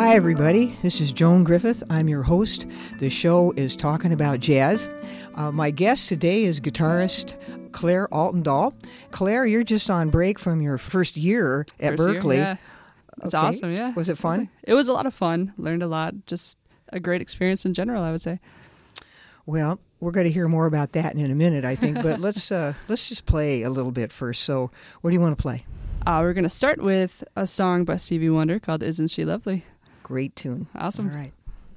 Hi, everybody. This is Joan Griffith. I'm your host. The show is Talking About Jazz. My guest today is guitarist Claire Altendahl. Claire, you're just on break from your first year at Berklee. Yeah. It's awesome, yeah. Was it fun? It was a lot of fun. Learned a lot. Just a great experience in general, I would say. Well, we're going to hear more about that in a minute, I think. But let's just play a little bit first. So what do you want to play? We're going to start with a song by Stevie Wonder called Isn't She Lovely? Great tune. Awesome. All right.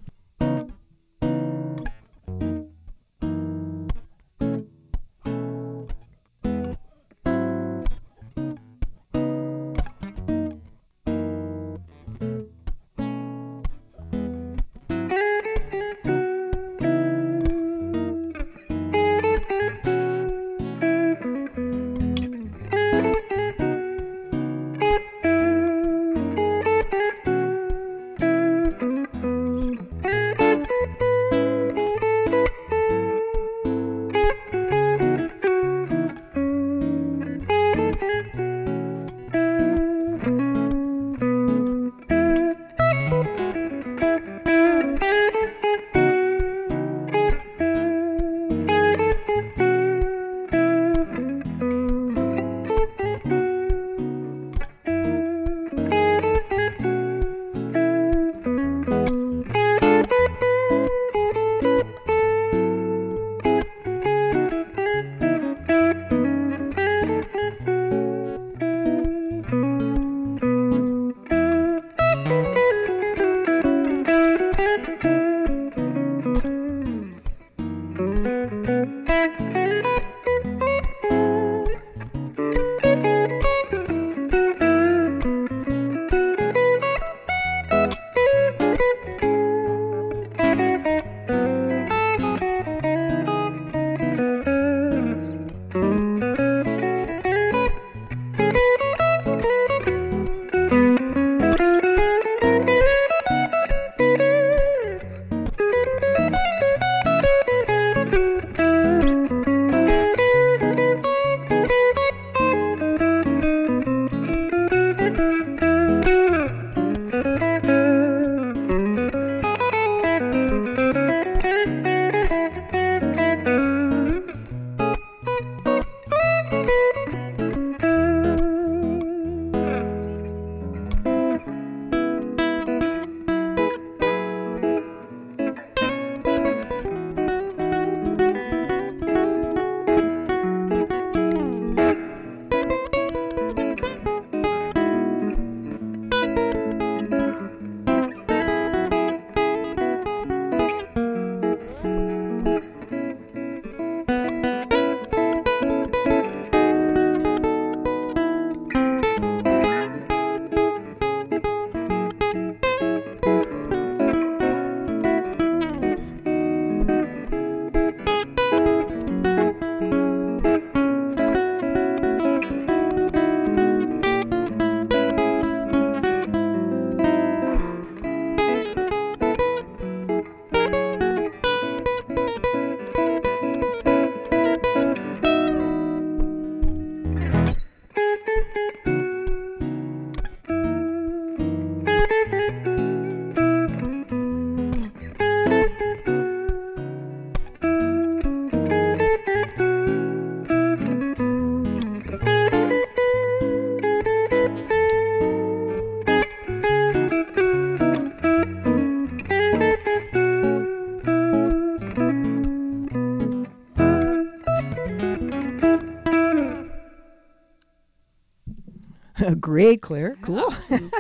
Great, Claire. Cool.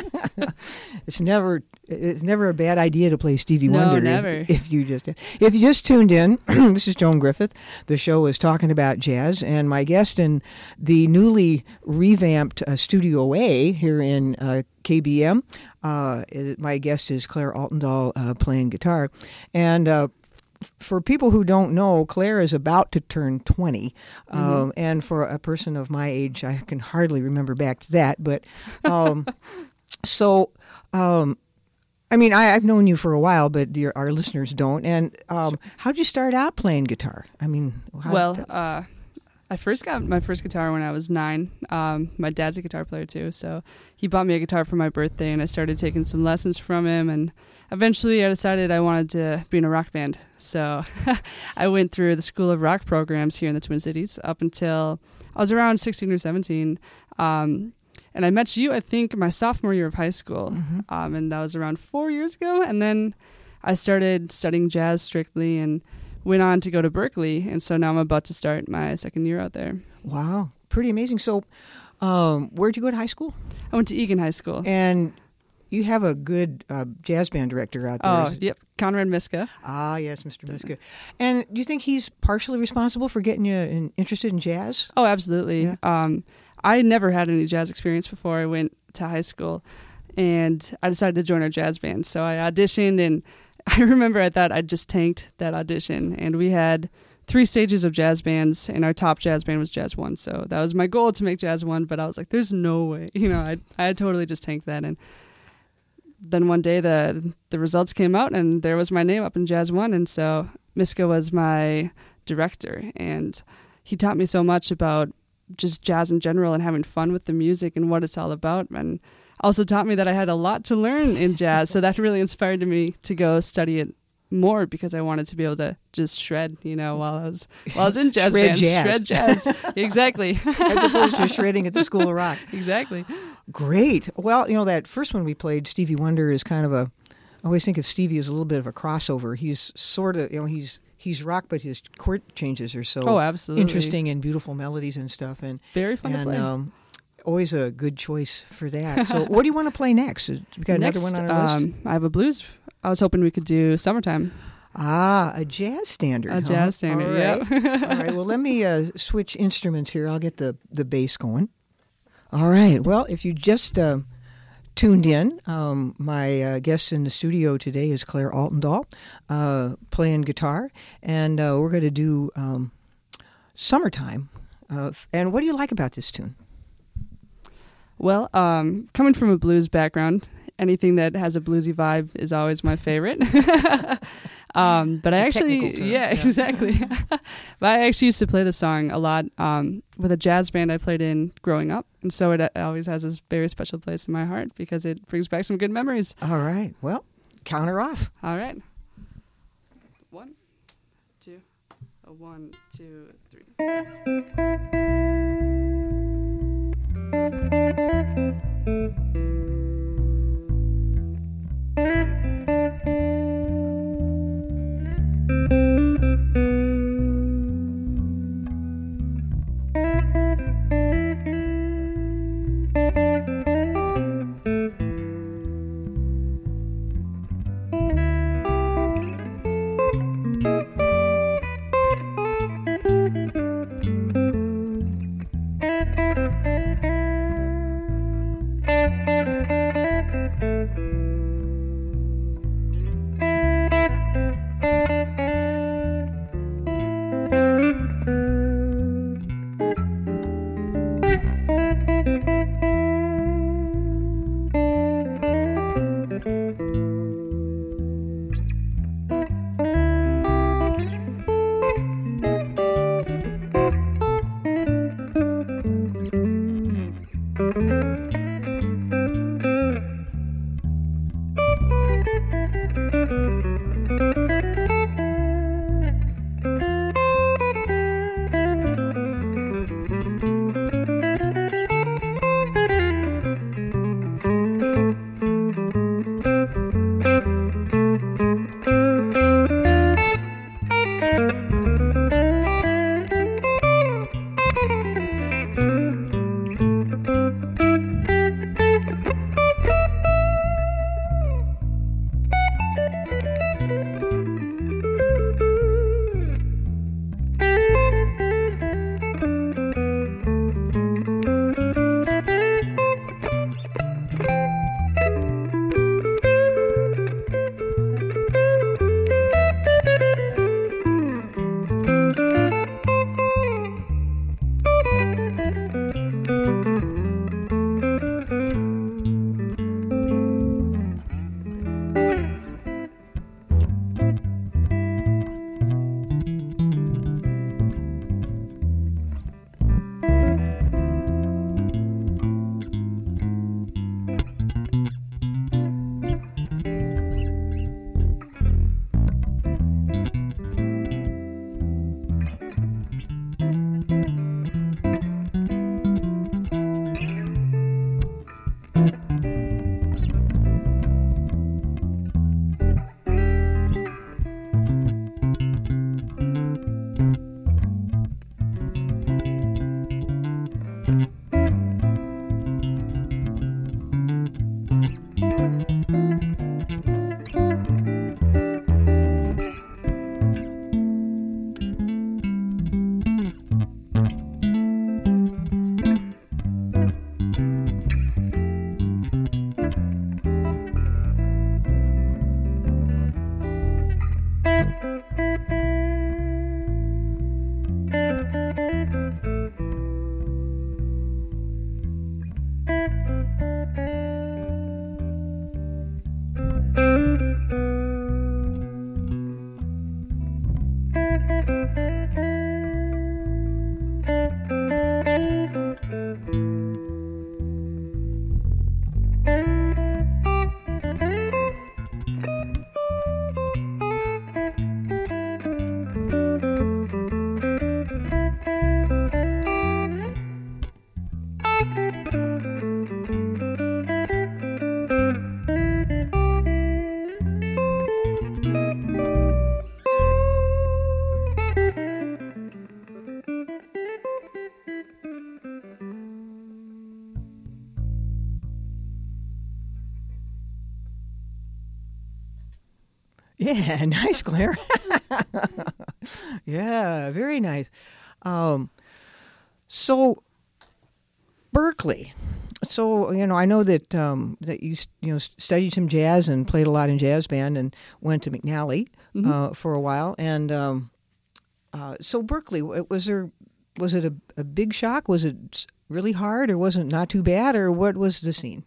It's never a bad idea to play Stevie Wonder. No, never. If you just tuned in, this is Joan Griffith. The show is Talking About Jazz, and my guest in the newly revamped Studio A here in KBM, my guest is Claire Altendahl playing guitar, and. For people who don't know, Claire is about to turn 20. And for a person of my age, I can hardly remember back to that. But I mean, I've known you for a while, but our listeners don't. And how'd you start out playing guitar? I mean, I I first got my first guitar when I was 9. My dad's a guitar player too, so he bought me a guitar for my birthday, and I started taking some lessons from him. And eventually, I decided I wanted to be in a rock band. So I went through the School of Rock programs here in the Twin Cities up until I was around 16 or 17. And I met you, I think, my sophomore year of high school, and that was around 4 years ago. And then I started studying jazz strictly and went on to go to Berkeley, and so now I'm about to start my second year out there. Wow, pretty amazing. So where'd you go to high school? I went to Egan High School. And you have a good jazz band director out there. Oh, yep, Conrad Miska. Ah, yes, Mr. Miska. And do you think he's partially responsible for getting you interested in jazz? Oh, absolutely. Yeah. I never had any jazz experience before I went to high school, and I decided to join our jazz band. So I auditioned, and I remember I thought I'd just tanked that audition, and we had 3 stages of jazz bands, and our top jazz band was Jazz 1. So that was my goal, to make Jazz 1, but I was like, there's no way. I had totally just tanked that. And then one day the results came out, and there was my name up in Jazz 1, and so Miska was my director, and he taught me so much about just jazz in general and having fun with the music and what it's all about, and also taught me that I had a lot to learn in jazz. So that really inspired me to go study it more, because I wanted to be able to just shred, while I was in jazz band. Shred jazz. Exactly. As opposed to shredding at the School of Rock. Exactly. Great. Well, that first one we played, Stevie Wonder, is kind of I always think of Stevie as a little bit of a crossover. He's sort of, he's rock, but his chord changes are so absolutely interesting, and beautiful melodies and stuff. And very fun to play. Always a good choice for that. So what do you want to play next? We got another one on our list? I have a blues. I was hoping we could do Summertime. Ah, a jazz standard. A jazz standard, all right. yeah. All right, well, let me switch instruments here. I'll get the bass going. All right, well, if you just tuned in, my guest in the studio today is Claire Altendahl, playing guitar, and we're going to do Summertime. And what do you like about this tune? Well, coming from a blues background, anything that has a bluesy vibe is always my favorite. But I actually, exactly. But I actually used to play the song a lot with a jazz band I played in growing up, and so it always has this very special place in my heart because it brings back some good memories. All right. Well, count her off. All right. 1, 2, 1, 2, 3. Yeah, nice, Claire. Yeah, very nice. So Berkeley. So I know that that you studied some jazz and played a lot in jazz band and went to McNally for a while. And so Berkeley, was it a big shock? Was it really hard, or was it not too bad, or what was the scene?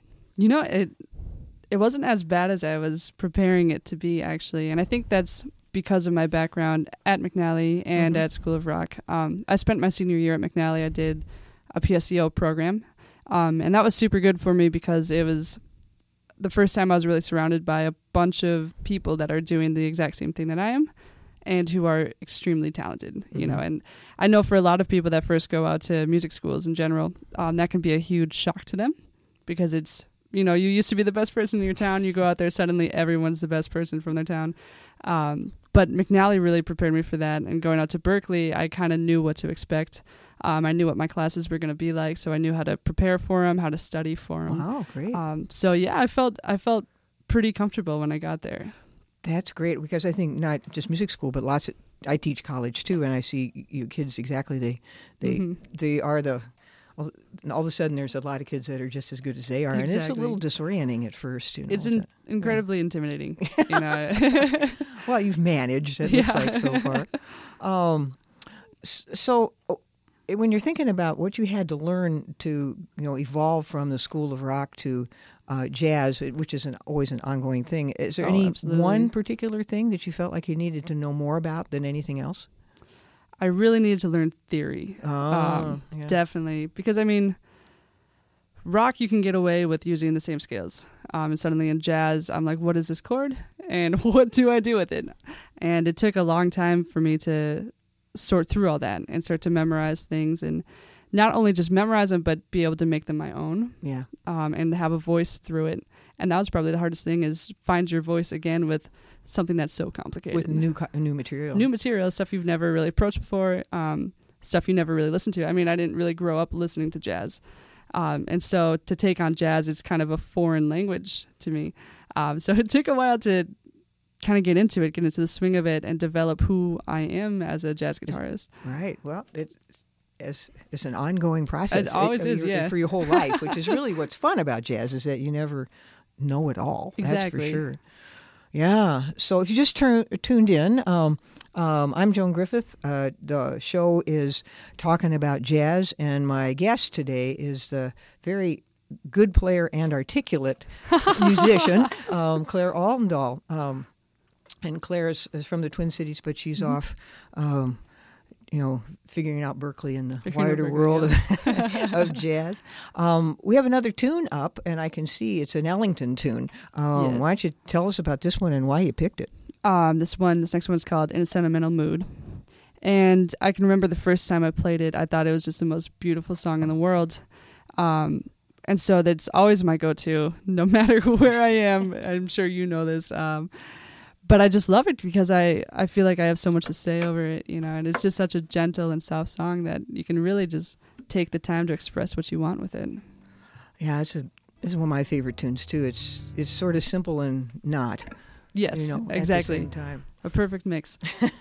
It wasn't as bad as I was preparing it to be, actually. And I think that's because of my background at McNally and at School of Rock. I spent my senior year at McNally. I did a PSEO program. And that was super good for me because it was the first time I was really surrounded by a bunch of people that are doing the exact same thing that I am and who are extremely talented, And I know for a lot of people that first go out to music schools in general, that can be a huge shock to them because it's, you used to be the best person in your town. You go out there, suddenly everyone's the best person from their town. But McNally really prepared me for that. And going out to Berkeley, I kind of knew what to expect. I knew what my classes were going to be like, so I knew how to prepare for them, how to study for them. Wow, great. So yeah, I felt pretty comfortable when I got there. That's great because I think not just music school, but I teach college too, and I see you kids exactly. They are the. All of a sudden, there's a lot of kids that are just as good as they are, Exactly. and it's a little disorienting at first. It's incredibly intimidating. Well, you've managed. It looks like so far. So, when you're thinking about what you had to learn to, evolve from the School of Rock to jazz, which is always an ongoing thing, is there any one particular thing that you felt like you needed to know more about than anything else? I really needed to learn theory. Definitely. Because, rock you can get away with using the same scales. And suddenly in jazz, I'm like, what is this chord? And what do I do with it? And it took a long time for me to sort through all that and start to memorize things and not only just memorize them, but be able to make them my own. Yeah. And have a voice through it. And that was probably the hardest thing is find your voice again with something that's so complicated. With new material. New material, stuff you've never really approached before, stuff you never really listened to. I didn't really grow up listening to jazz. And so to take on jazz, it's kind of a foreign language to me. So it took a while to kind of get into the swing of it and develop who I am as a jazz guitarist. Right. Well, it's an ongoing process. It always is, yeah. For your whole life, which is really what's fun about jazz is that you never know it all. Exactly. That's for sure. Yeah. So if you just tuned in, I'm Joan Griffith. The show is talking about jazz, and my guest today is the very good player and articulate musician, Claire Altendahl. And Claire is from the Twin Cities, but she's off, figuring out Berkeley and the wider world of jazz. We have another tune up, and I can see it's an Ellington tune. Yes. Why don't you tell us about this one and why you picked it? This next one's called In a Sentimental Mood. And I can remember the first time I played it, I thought it was just the most beautiful song in the world. And so that's always my go-to, no matter where I am. I'm sure you know this. But I just love it because I feel like I have so much to say over it, and it's just such a gentle and soft song that you can really just take the time to express what you want with it. Yeah, this is one of my favorite tunes too. It's sort of simple and not. Yes, exactly. At the same time. A perfect mix.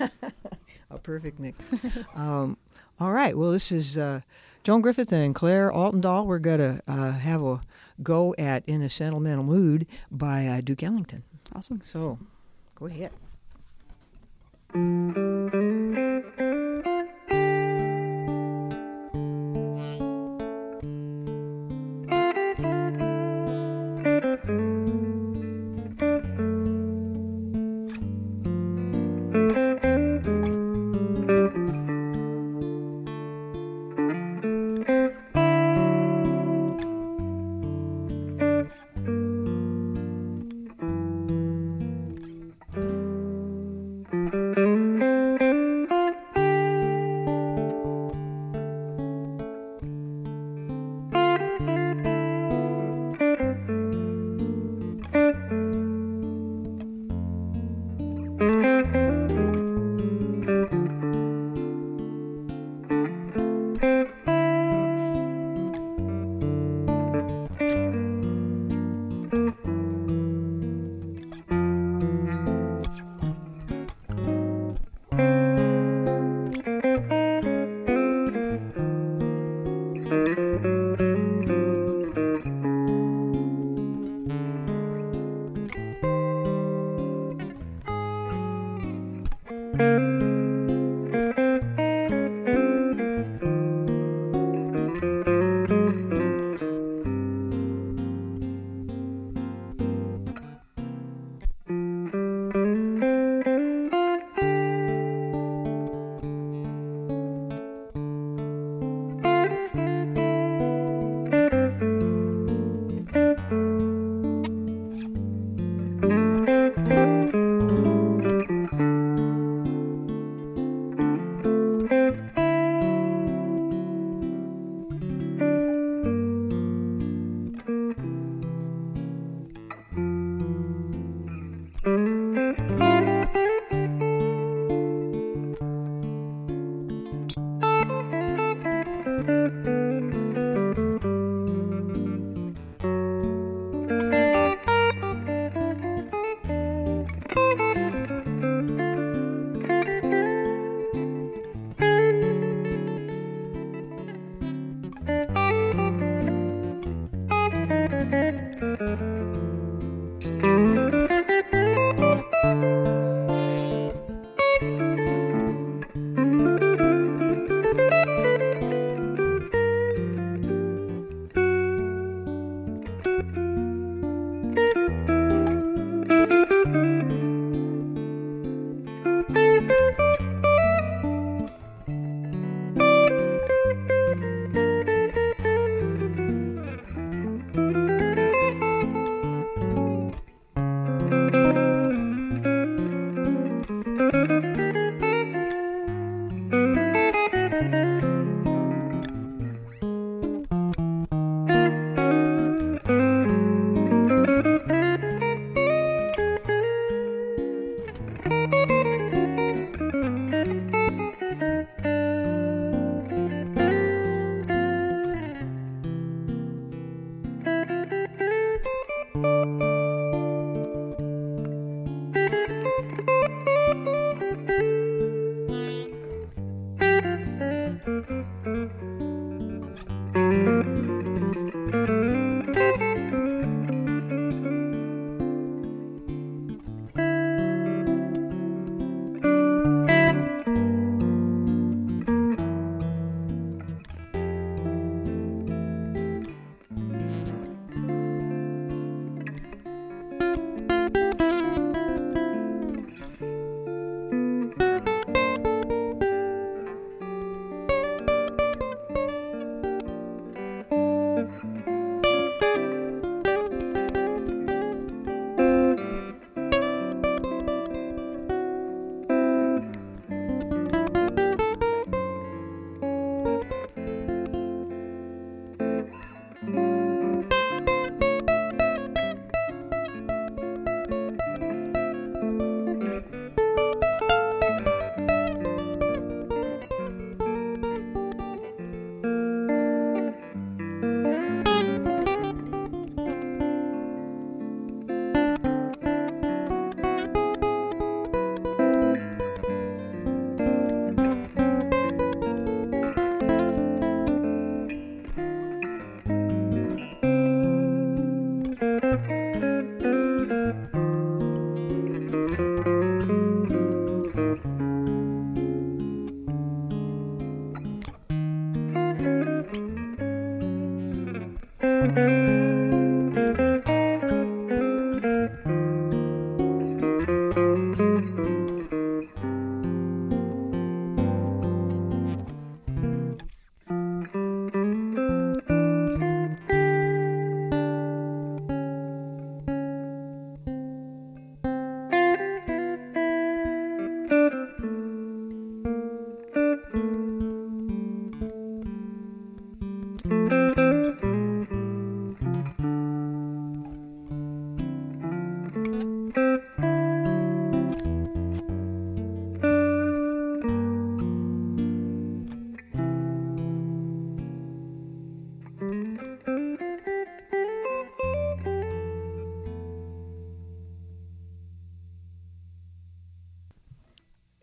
A perfect mix. All right. Well, this is Joan Griffith and Claire Altendahl. We're going to have a go at In a Sentimental Mood by Duke Ellington. Awesome. So, go ahead.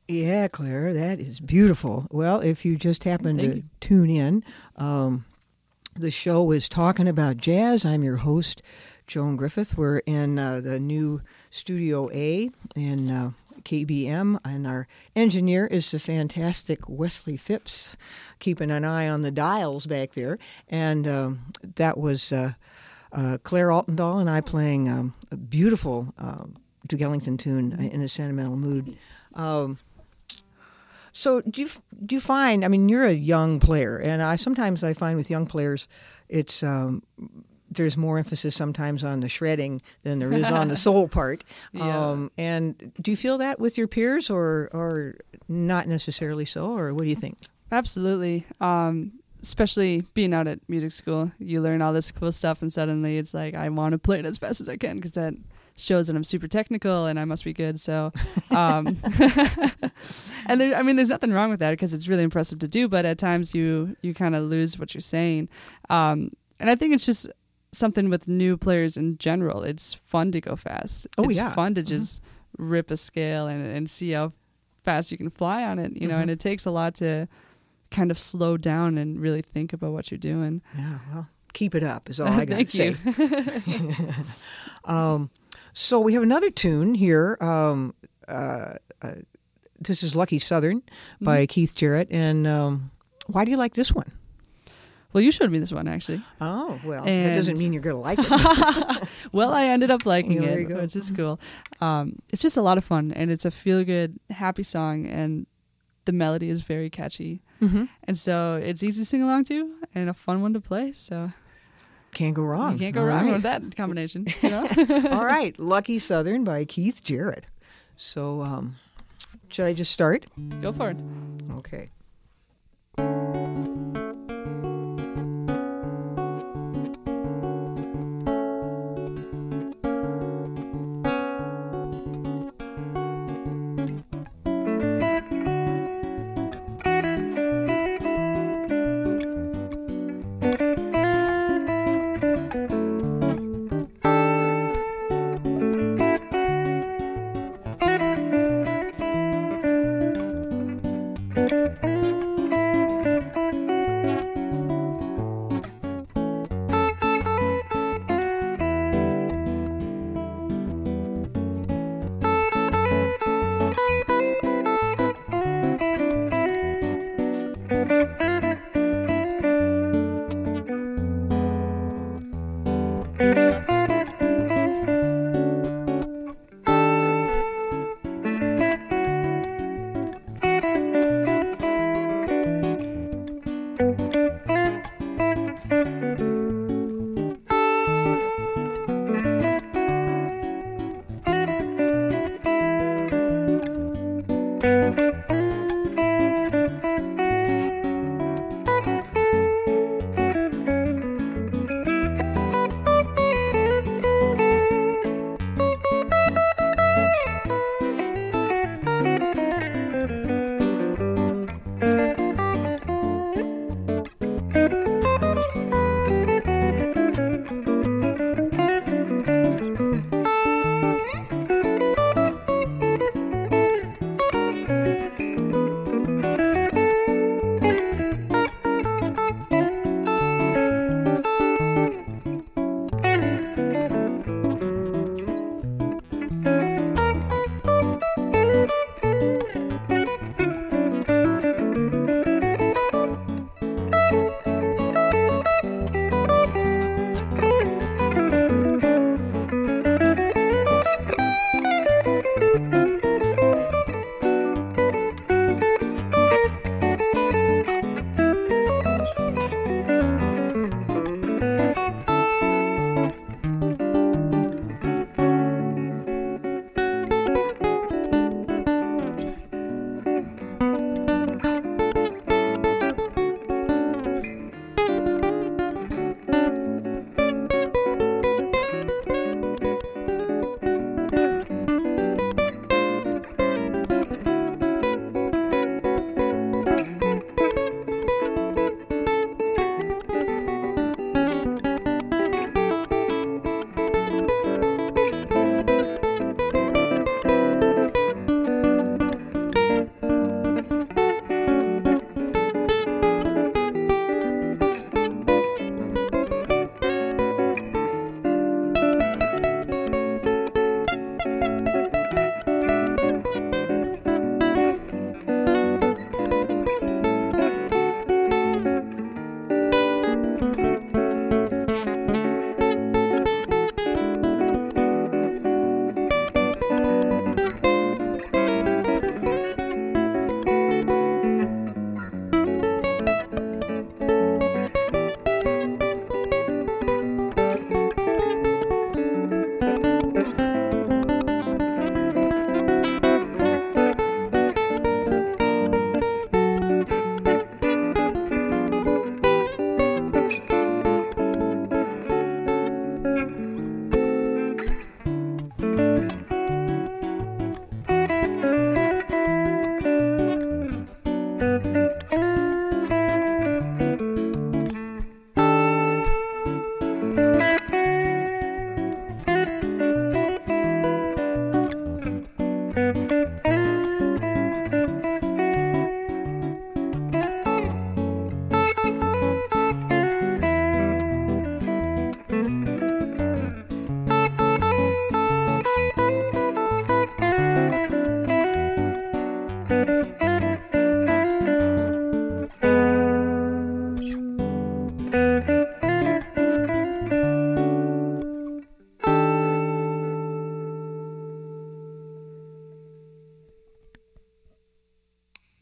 Yeah, Claire, that is beautiful. Well, if you just happen Thank to you. tune in, the show is talking about jazz. I'm your host, Joan Griffith. We're in the new Studio A in KBM, and our engineer is the fantastic Wesley Phipps, keeping an eye on the dials back there. And that was Claire Altendahl and I playing a beautiful Duke Ellington tune, In a Sentimental Mood. So do you find? I mean, you're a young player, and sometimes I find with young players, it's there's more emphasis sometimes on the shredding than there is on the soul part. Yeah. And do you feel that with your peers, or not necessarily so, or what do you think? Absolutely. Especially being out at music school, you learn all this cool stuff, and suddenly it's like I want to play it as fast as I can because that shows that I'm super technical and I must be good. So, and there's nothing wrong with that because it's really impressive to do. But at times you kind of lose what you're saying, and I think it's just something with new players in general. It's fun to go fast. It's fun to just rip a scale and see how fast you can fly on it. You know, and it takes a lot to kind of slow down and really think about what you're doing. Yeah, well, keep it up is all I got to say. So we have another tune here. This is Lucky Southern by Keith Jarrett. And why do you like this one? Well, you showed me this one, actually. Oh, well, that doesn't mean you're going to like it. Well, I ended up liking There it, you go. which is cool. It's just a lot of fun, and it's a feel-good, happy song, and the melody is very catchy. And so it's easy to sing along to and a fun one to play. So Can't go wrong. you can't go All wrong right. with that combination. You know? All right, Lucky Southern by Keith Jarrett. So should I just start? Go for it. Okay.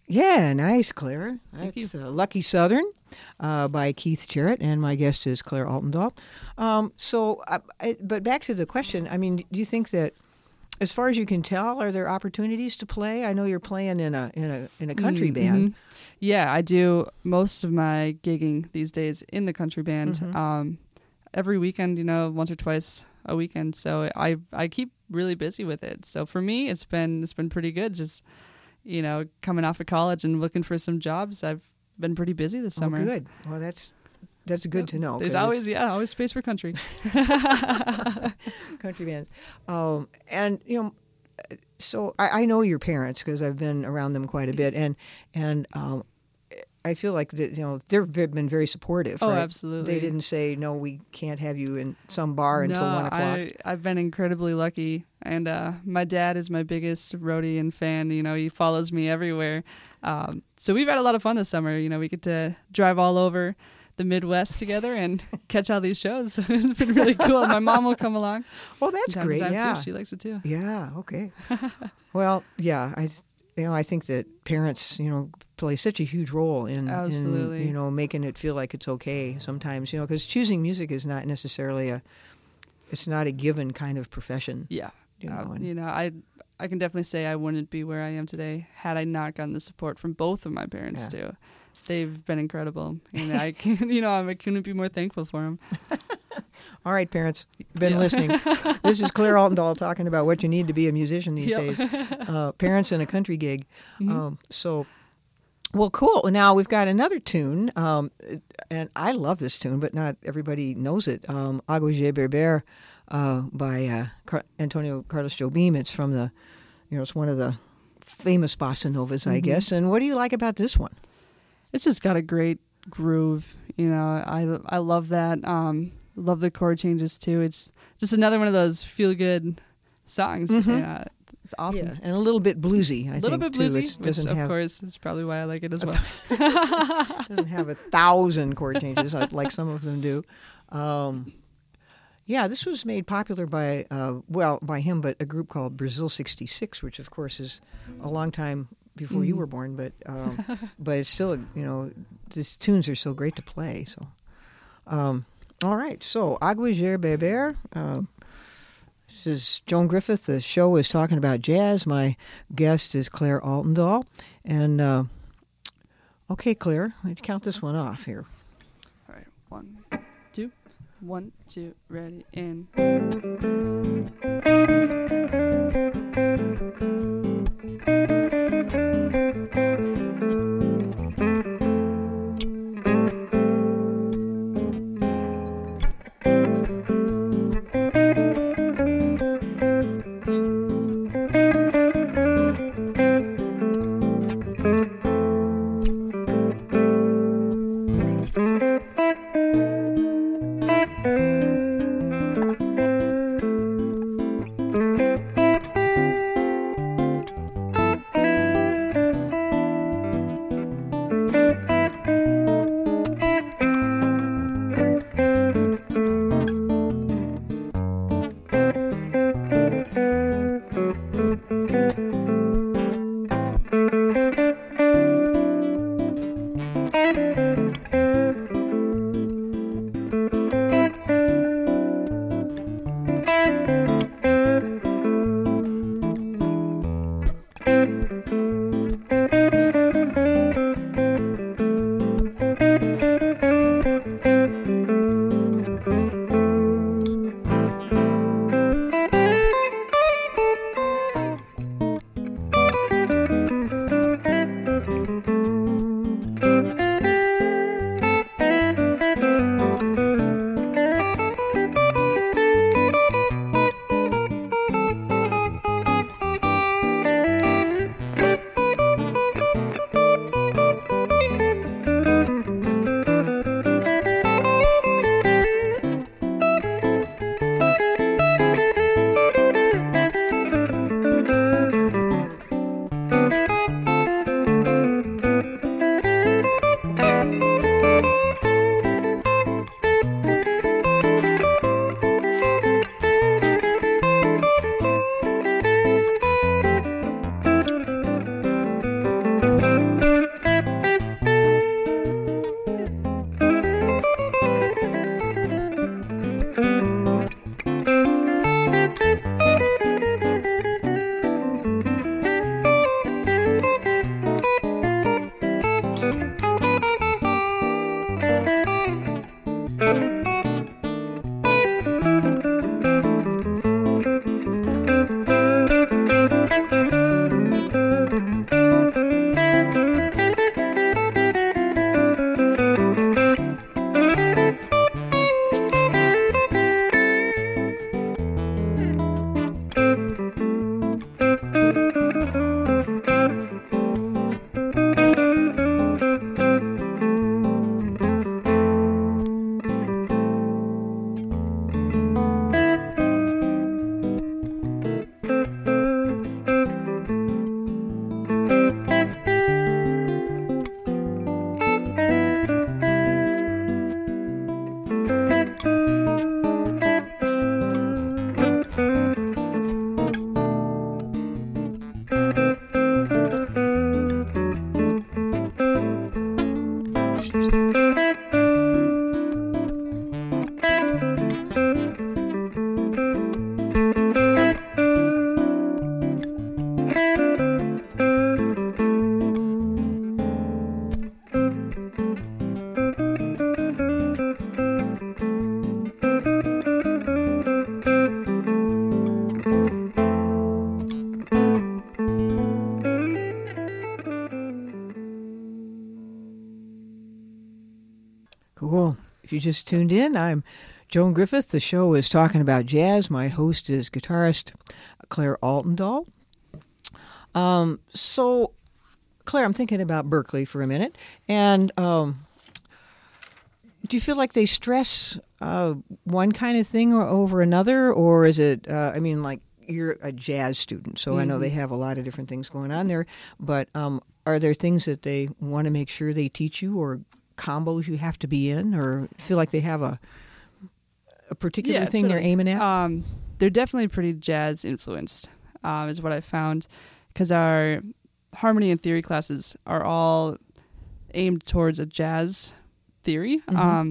Yeah, nice, Claire. Thank you. That's Lucky Southern by Keith Jarrett, and my guest is Claire Altendahl. But back to the question, I mean, do you think that, as far as you can tell, are there opportunities to play? I know you're playing in a country band. Yeah, I do most of my gigging these days in the country band. Every weekend, once or twice a weekend. So I keep really busy with it. So for me, it's been pretty good. Just coming off of college and looking for some jobs. I've been pretty busy this summer. Good. Well, that's good to know. There's always space for country. Country bands. So I know your parents because I've been around them quite a bit, and I feel like that they've been very supportive. Oh, right? Absolutely. They didn't say no, we can't have you in some bar until 1 o'clock. I've been incredibly lucky, and my dad is my biggest roadie and fan. He follows me everywhere. So we've had a lot of fun this summer. We get to drive all over the Midwest together and catch all these shows. It's been really cool. My mom will come along. Well, that's great. Yeah, too. She likes it too. Yeah. Okay. Well, yeah. I think that parents, play such a huge role in making it feel like it's okay sometimes, because choosing music is not necessarily it's not a given kind of profession. Yeah. I can definitely say I wouldn't be where I am today had I not gotten the support from both of my parents too. They've been incredible, and I couldn't be more thankful for them. All right, parents, you've been listening. This is Claire Altendahl talking about what you need to be a musician these days. Parents in a country gig. Well, cool. Now we've got another tune, and I love this tune, but not everybody knows it. Agua de Beber by Antonio Carlos Jobim. It's from it's one of the famous bossa novas, I guess. And what do you like about this one? It's just got a great groove. I love that. Love the chord changes too. It's just another one of those feel good songs. Yeah, it's awesome. Yeah, and a little bit bluesy. I think, a little bit bluesy, which of course is probably why I like it as well. Doesn't have 1,000 chord changes like some of them do. Yeah, this was made popular by him, but a group called Brazil 66, which of course is a long time before you were born, but it's still, these tunes are so great to play. So, all right. So, Agua de Beber. This is Joan Griffith. The show is talking about jazz. My guest is Claire Altendahl. And, okay, Claire, let's count this one off here. All right. 1, 2. 1, 2, ready, in. If you just tuned in, I'm Joan Griffith. The show is talking about jazz. My host is guitarist Claire Altendahl. So, Claire, I'm thinking about Berklee for a minute. And do you feel like they stress one kind of thing over another? Or is it, like you're a jazz student, so I know they have a lot of different things going on there. But are there things that they want to make sure they teach you, or combos you have to be in, or feel like they have a particular thing totally. they're aiming at? They're definitely pretty jazz influenced, is what I found, because our harmony and theory classes are all aimed towards a jazz theory.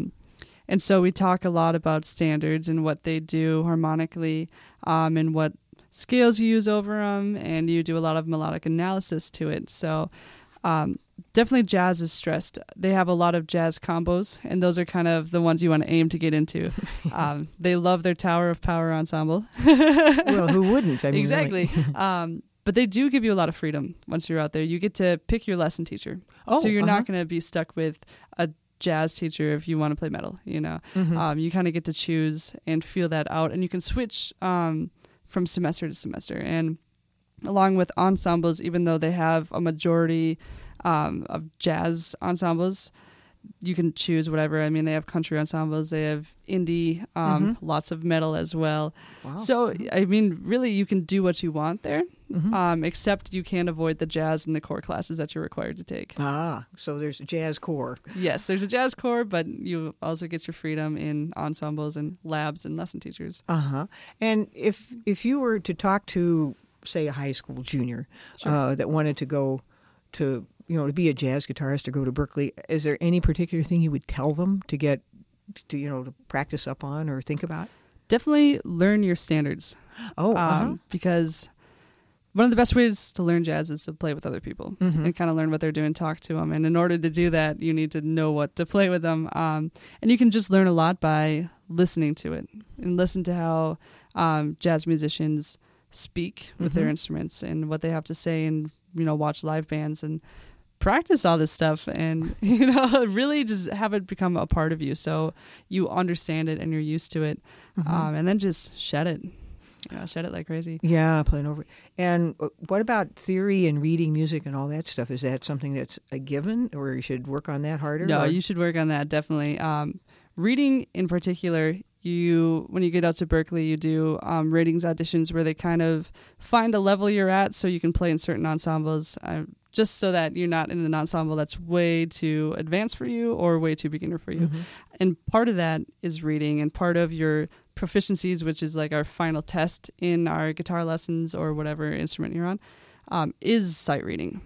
And so we talk a lot about standards and what they do harmonically, and what scales you use over them, and you do a lot of melodic analysis to it. So definitely jazz is stressed. They have a lot of jazz combos, and those are kind of the ones you want to aim to get into. They love their Tower of Power ensemble. Well, who wouldn't? I mean, exactly. Really. But they do give you a lot of freedom once you're out there. You get to pick your lesson teacher. So you're not going to be stuck with a jazz teacher if you want to play metal, you know. You kind of get to choose and feel that out, and you can switch from semester to semester. And along with ensembles, even though they have a majority of jazz ensembles, you can choose whatever. I mean, they have country ensembles, they have indie, lots of metal as well. Wow. So, I mean, really, you can do what you want there, except you can't avoid the jazz and the core classes that you're required to take. So there's a jazz core. Yes, there's a jazz core, but you also get your freedom in ensembles and labs and lesson teachers. And if you were to talk to, say, a high school junior that wanted to go to be a jazz guitarist or go to Berklee, is there any particular thing you would tell them to get to practice up on or think about? Definitely learn your standards. Because one of the best ways to learn jazz is to play with other people and kind of learn what they're doing, talk to them. And in order to do that, you need to know what to play with them. And you can just learn a lot by listening to it and listen to how jazz musicians speak with their instruments and what they have to say, and watch live bands and practice all this stuff, and really just have it become a part of you, so you understand it and you're used to it, and then just shed it like crazy. Yeah, playing over it. And what about theory and reading music and all that stuff? Is that something that's a given, or you should work on that harder? No, you should work on that, definitely. Reading in particular, when you get out to Berklee, you do ratings auditions where they kind of find a level you're at so you can play in certain ensembles, just so that you're not in an ensemble that's way too advanced for you or way too beginner for you. And part of that is reading, and part of your proficiencies, which is like our final test in our guitar lessons or whatever instrument you're on, is sight reading.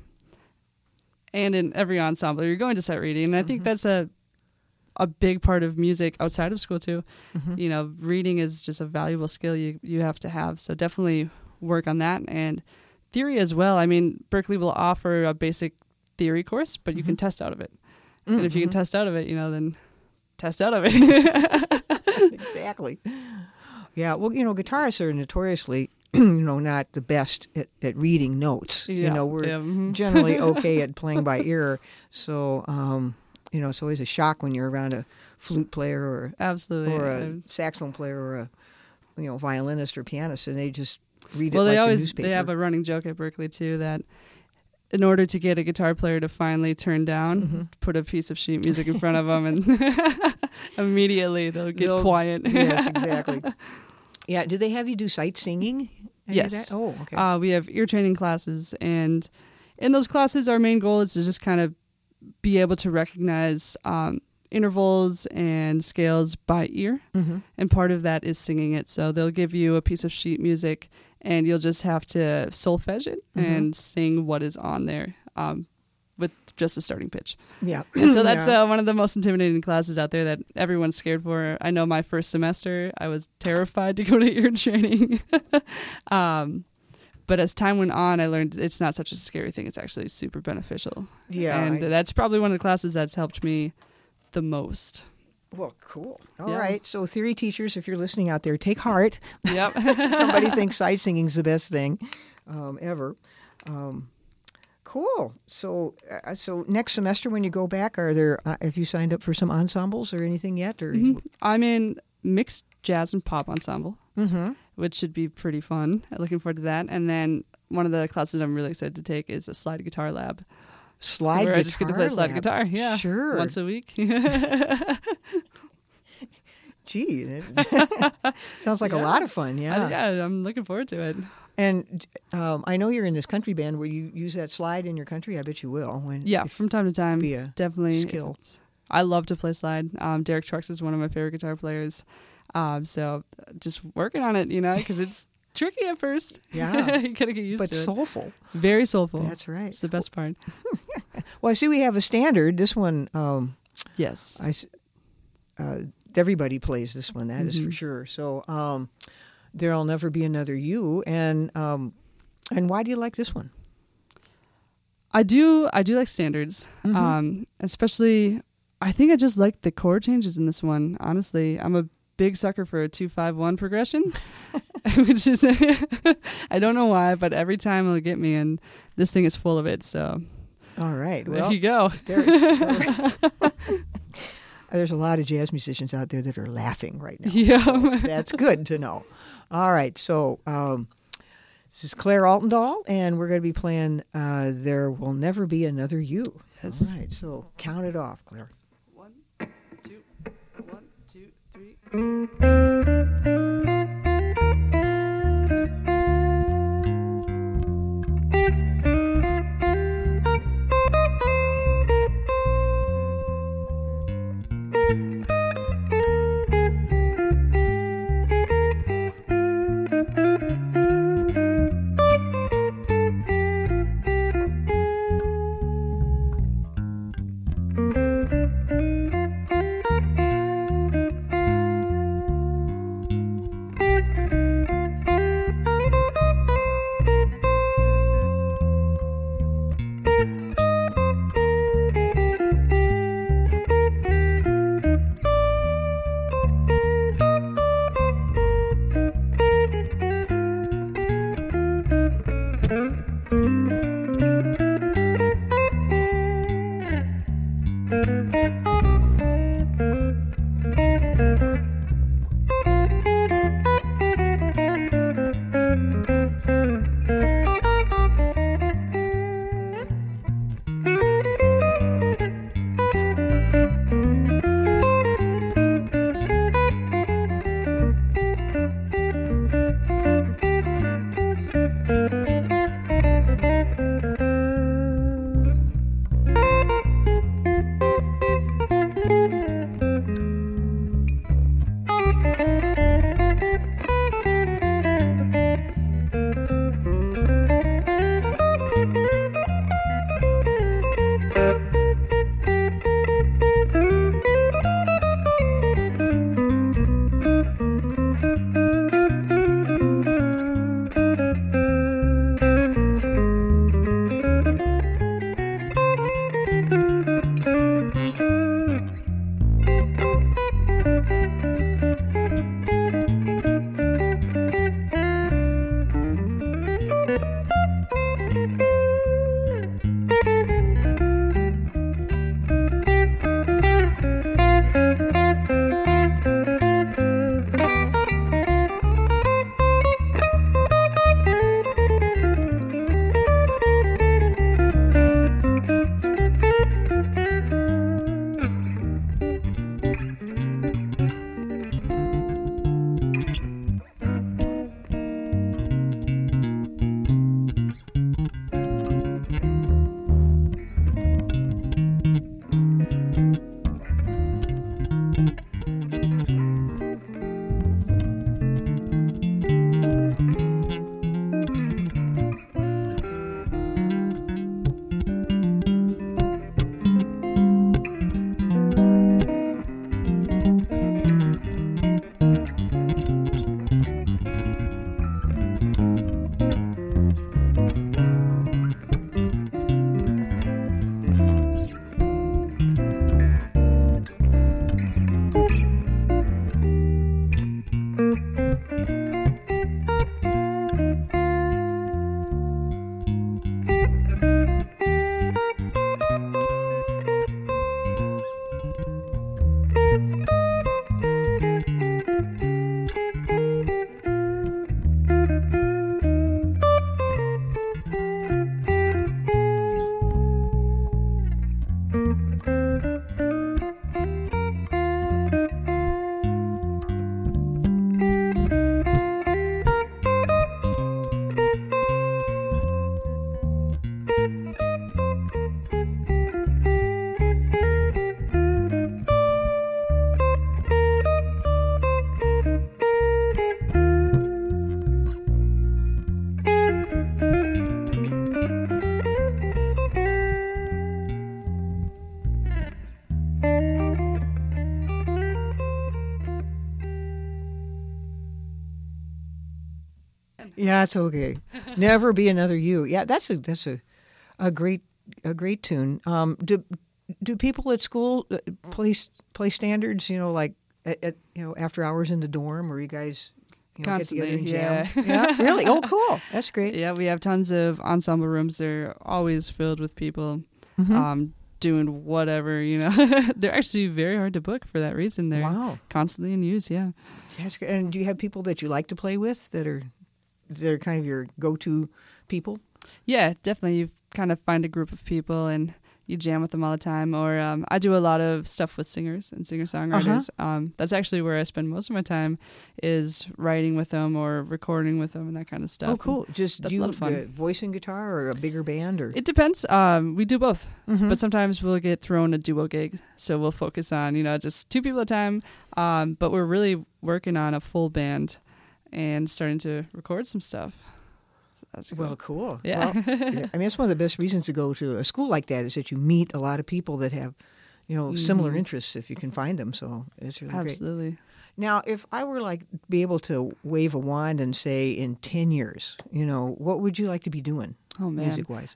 And in every ensemble, you're going to sight reading. And I think that's a big part of music outside of school too. Reading is just a valuable skill you have to have. So definitely work on that, and theory as well. I mean, Berklee will offer a basic theory course, but you can test out of it. And if you can test out of it, then test out of it. Exactly. Yeah. Well, guitarists are notoriously, not the best at reading notes. We're generally okay at playing by ear. So, it's always a shock when you're around a flute player or a saxophone player or a violinist or pianist, and they just read it like the newspaper. They have a running joke at Berklee too that in order to get a guitar player to finally turn down, put a piece of sheet music in front of them, and immediately they'll get quiet. Yes, exactly. Yeah. Do they have you do sight singing? Yes. Oh, okay. We have ear training classes, and in those classes, our main goal is to just kind of be able to recognize intervals and scales by ear, and part of that is singing it. So they'll give you a piece of sheet music, and you'll just have to solfege it and sing what is on there with just a starting pitch. Yeah. And so that's one of the most intimidating classes out there that everyone's scared for. I know my first semester, I was terrified to go to ear training. But as time went on, I learned it's not such a scary thing. It's actually super beneficial. Yeah. And that's probably one of the classes that's helped me the most. Well, cool. All right. So theory teachers, if you're listening out there, take heart. Yep. Somebody thinks sight singing is the best thing ever. Cool. So, so next semester when you go back, are there? Have you signed up for some ensembles or anything yet? Or I'm in mixed jazz and pop ensemble, mm-hmm. which should be pretty fun. I'm looking forward to that. And then one of the classes I'm really excited to take is a slide guitar lab. Slide where guitar I just get to play slide lab. guitar. Yeah, Sure. once a week. Gee, sounds like a lot of fun. Yeah. Yeah, I'm looking forward to it. And I know you're in this country band. Will you use that slide in your country? I bet you will. Yeah, from time to time. Be a definitely skill. I love to play slide. Derek Trucks is one of my favorite guitar players. So just working on it, because it's tricky at first. Yeah. You gotta get used to it. But soulful. Very soulful. That's right. It's the best part. Well, I see we have a standard. This one, Yes. everybody plays this one. That is for sure. So There'll Never Be Another You. And why do you like this one? I do like standards. Especially, I think I just like the chord changes in this one. Honestly, I'm a big sucker for a 2-5-1 progression, which is I don't know why, but every time it'll get me, and this thing is full of it. So, all right, well, there you go. There's a lot of jazz musicians out there that are laughing right now. Yeah, so that's good to know. All right, so this is Claire Altendahl, and we're going to be playing "There Will Never Be Another You." Yes. All right, so count it off, Claire. 1, 2, 1, 2, 3. Yeah, it's okay. Never be another you. Yeah, that's a great tune. Do people at school play standards? You know, like at after hours in the dorm, or you guys get together Constantly, and jam? yeah. Yeah, really? Oh, cool. That's great. Yeah, we have tons of ensemble rooms. They're always filled with people Mm-hmm. doing whatever, They're actually very hard to book for that reason. They're Wow, constantly in use, yeah. that's great. And do you have people that you like to play with that are kind of your go-to people? Yeah, definitely. You kind of find a group of people and you jam with them all the time. Or I do a lot of stuff with singers and singer-songwriters. That's actually where I spend most of my time, is writing with them or recording with them and that kind of stuff. Oh, cool. Just That's do a lot of fun. Voice and guitar, or a bigger band, or It depends. We do both. Mhm. But sometimes we'll get thrown a duo gig. So we'll focus on, just two people at a time. But we're really working on a full band and starting to record some stuff. So that's cool. Well, cool. Yeah. Well, yeah. I mean, that's one of the best reasons to go to a school like that, is that you meet a lot of people that have, similar Mhm. interests if you can find them. So it's really great. Absolutely. Now, if I were be able to wave a wand and say in 10 years, what would you like to be doing Oh, man. music wise?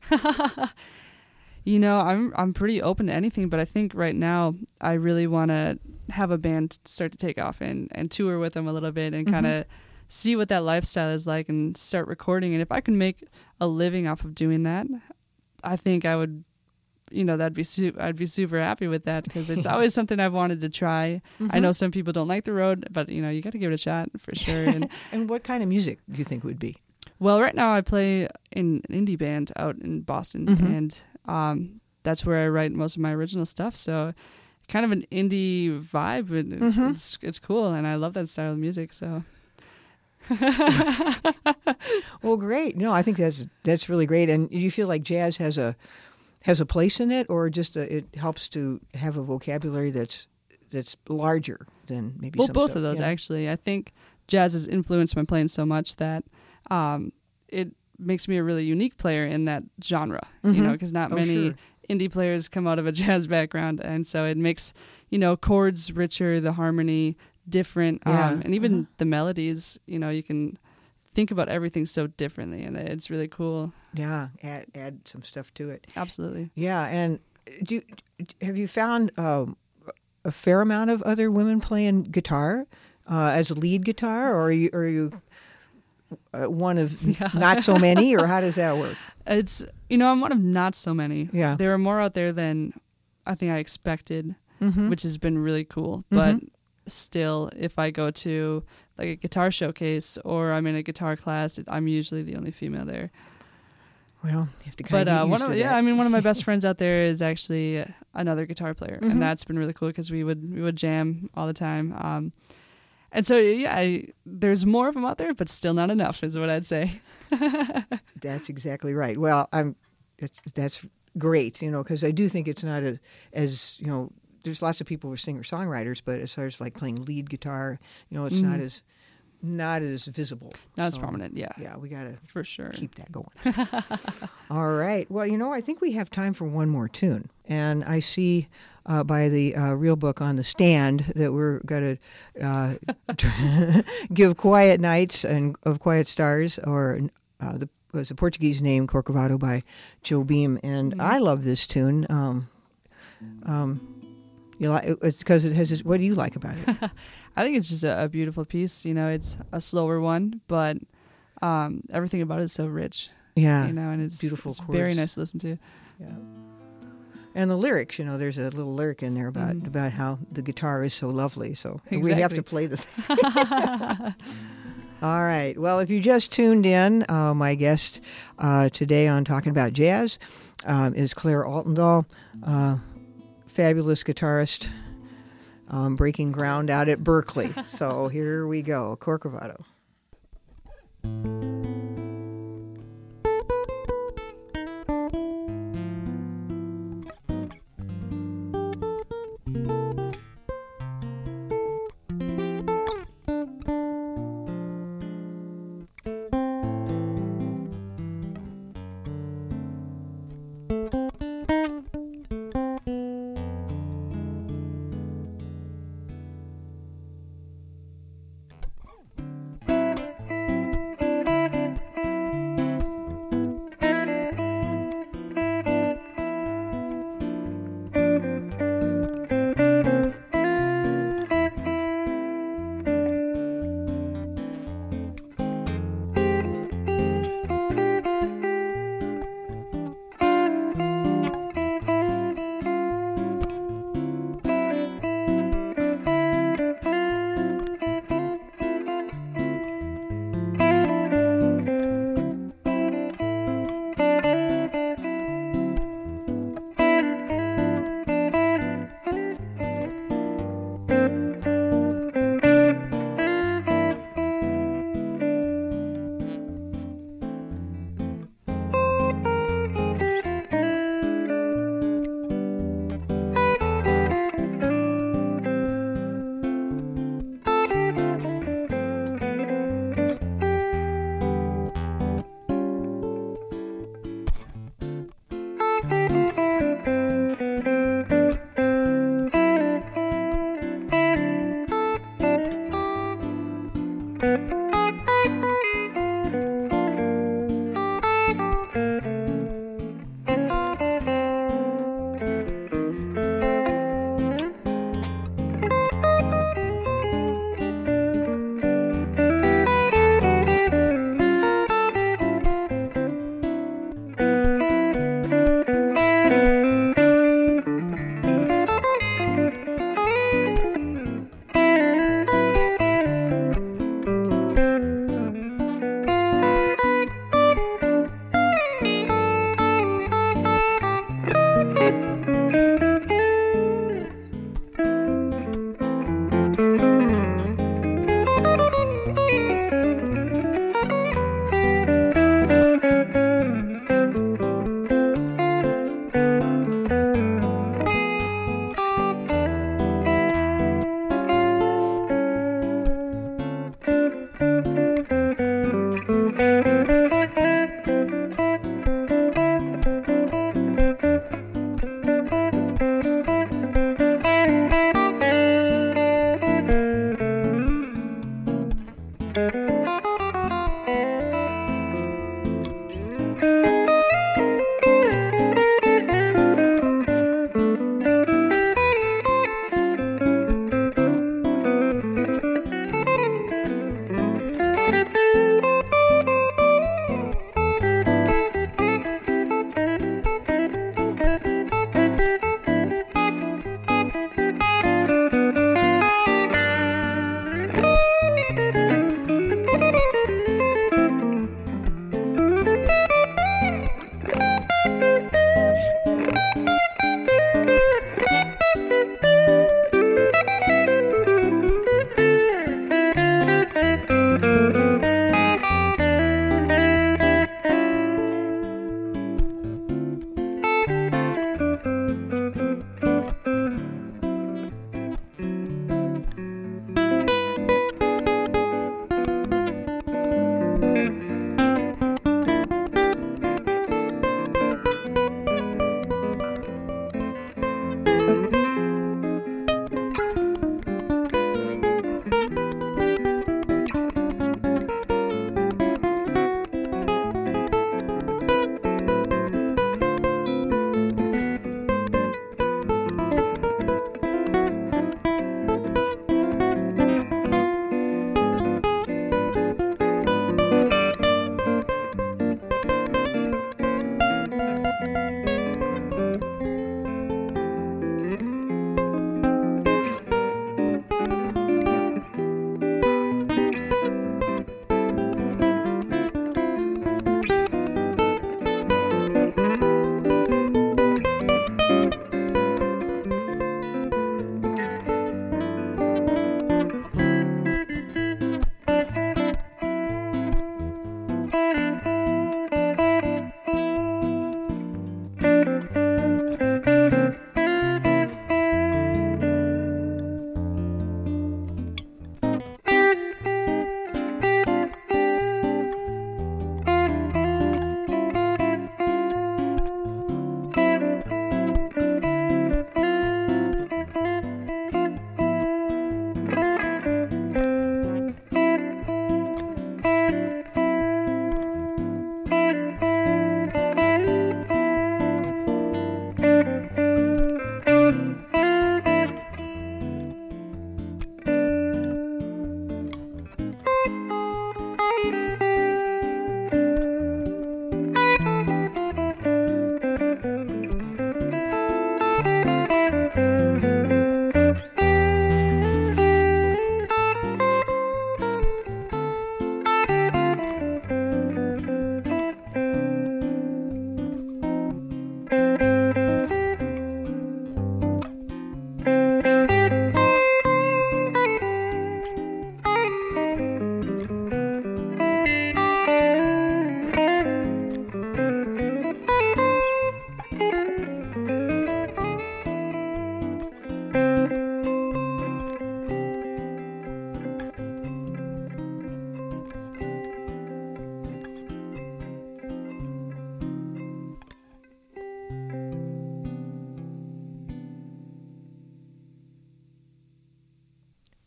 I'm pretty open to anything, but I think right now I really want to have a band start to take off and tour with them a little bit and kind of see what that lifestyle is like and start recording. And if I can make a living off of doing that, I think I would, I'd be super happy with that, because it's always something I've wanted to try. I know some people don't like the road, but you got to give it a shot for sure. And And what kind of music do you think would be? well, right now I play in an indie band out in Boston, and that's where I write most of my original stuff. So kind of an indie vibe, and it's cool, and I love that style of music. So Well, great. No, I think that's really great. And do you feel like jazz has a place in it, or just it helps to have a vocabulary that's larger than maybe well, some both stuff? of those Yeah. actually. I think jazz has influenced my playing so much that it makes me a really unique player in that genre. Because not Oh, many sure. indie players come out of a jazz background, and so it makes chords richer, the harmony different, Yeah. and even the melodies. You can think about everything so differently, and it's really cool. Yeah, add some stuff to it. Absolutely. Yeah, and have you found a fair amount of other women playing guitar as a lead guitar, or are you one of not so many, or how does that work? It's I'm one of not so many. Yeah. There are more out there than I think I expected, Mm-hmm. which has been really cool. But still, if I go to like a guitar showcase or I'm in a guitar class, I'm usually the only female there. Well, you have to kind But of get used to that. one of my best friends out there is actually another guitar player, and that's been really cool because we would jam all the time. And so there's more of them out there, but still not enough, is what I'd say. That's exactly right. Well, that's great, because I do think it's not as there's lots of people who are singer-songwriters, but as far as like playing lead guitar, it's not as visible. Not as So, prominent, yeah. Yeah, we got to For sure. keep that going. All right. Well, I think we have time for one more tune. And I see by the real book on the stand that we're going to give Quiet Nights and of Quiet Stars, or was the Portuguese name, Corcovado, by Joe Beam. And I love this tune. You like it's because it has. What do you like about it? I think it's just a beautiful piece. It's a slower one, but everything about it is so rich. Yeah, And it's beautiful it's very chords. nice to listen to. Yeah. And the lyrics, there's a little lyric in there about how the guitar is so lovely. So we have to Exactly. play the thing. All right. Well, if you just tuned in, my guest today on Talking About Jazz is Claire Altendahl, fabulous guitarist, breaking ground out at Berkeley. So here we go, Corcovado.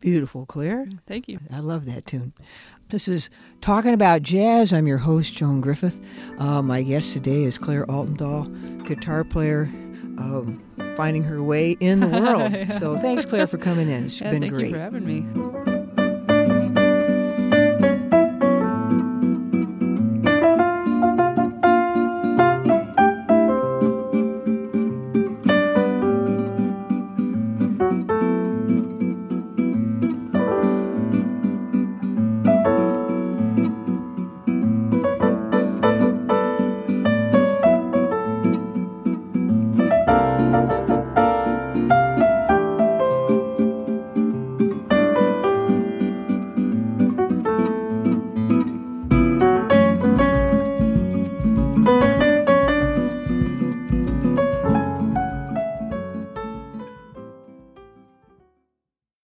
beautiful, Claire. Thank you. I love that tune. This is Talking About Jazz. I'm your host, Joan Griffith. My guest today is Claire Altendahl, guitar player, finding her way in the world. Yeah. So thanks, Claire, for coming in. It's been Thank great. you for having me.